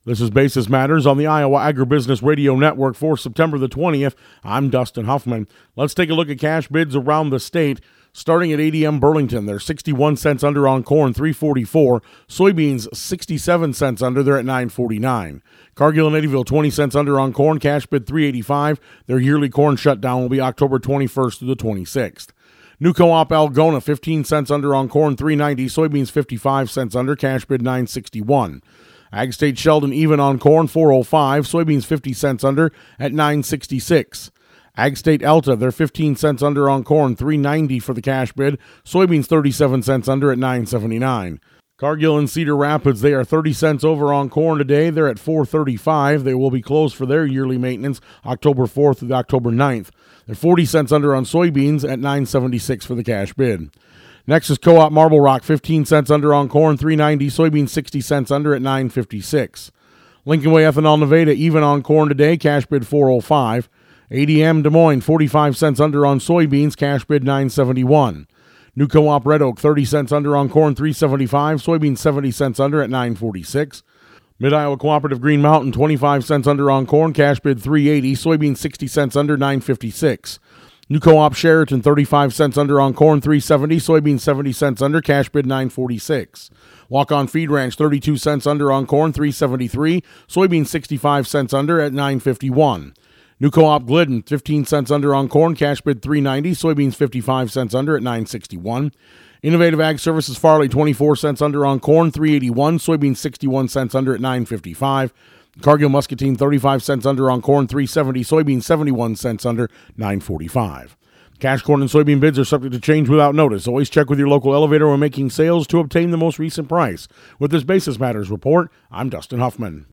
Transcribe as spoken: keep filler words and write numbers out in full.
This is Basis Matters on the Iowa Agribusiness Radio Network for September the twentieth. I'm Dustin Huffman. Let's take a look at cash bids around the state. Starting at A D M Burlington, they're sixty-one cents under on corn, three forty-four. Soybeans, sixty-seven cents under, they're at nine forty-nine. Cargill and Eddyville, twenty cents under on corn, cash bid three eighty-five. Their yearly corn shutdown will be October twenty-first through the twenty-sixth. New Co-op Algona, fifteen cents under on corn, three ninety. Soybeans, fifty-five cents under, cash bid nine sixty-one. Ag State Sheldon even on corn, four oh five. Soybeans fifty cents under at nine sixty-six. Ag State Alta, they're fifteen cents under on corn, three ninety for the cash bid. Soybeans thirty-seven cents under at nine seventy-nine. Cargill and Cedar Rapids, they are thirty cents over on corn today. They're at four thirty-five. They will be closed for their yearly maintenance October fourth through October ninth. They're forty cents under on soybeans at nine seventy-six for the cash bid. Next is Co-op Marble Rock, fifteen cents under on corn, three ninety. Soybeans sixty cents under at nine fifty-six. Lincoln Way Ethanol Nevada, even on corn today, cash bid four oh five. A D M Des Moines, forty-five cents under on soybeans, cash bid nine seventy-one. New Co-op Red Oak, thirty cents under on corn, three seventy-five. Soybeans seventy cents under at nine forty-six. Mid-Iowa Cooperative Green Mountain, twenty-five cents under on corn, cash bid three eighty. Soybeans sixty cents under, nine fifty-six. New Co-op Sheraton, thirty-five cents under on corn, three seventy. Soybeans seventy cents under, cash bid nine forty-six. Walk-On Feed Ranch, thirty-two cents under on corn, three seventy-three. Soybeans sixty-five cents under at nine fifty-one. New Co-op Glidden, fifteen cents under on corn, cash bid three ninety. Soybeans fifty-five cents under at nine sixty-one. Innovative Ag Services Farley, twenty-four cents under on corn, three eighty-one. Soybeans sixty-one cents under at nine fifty-five. Cargill Muscatine, thirty-five cents under on corn, three seventy. Soybeans, seventy-one cents under, nine forty-five. Cash corn and soybean bids are subject to change without notice. Always check with your local elevator when making sales to obtain the most recent price. With this Basis Matters report, I'm Dustin Huffman.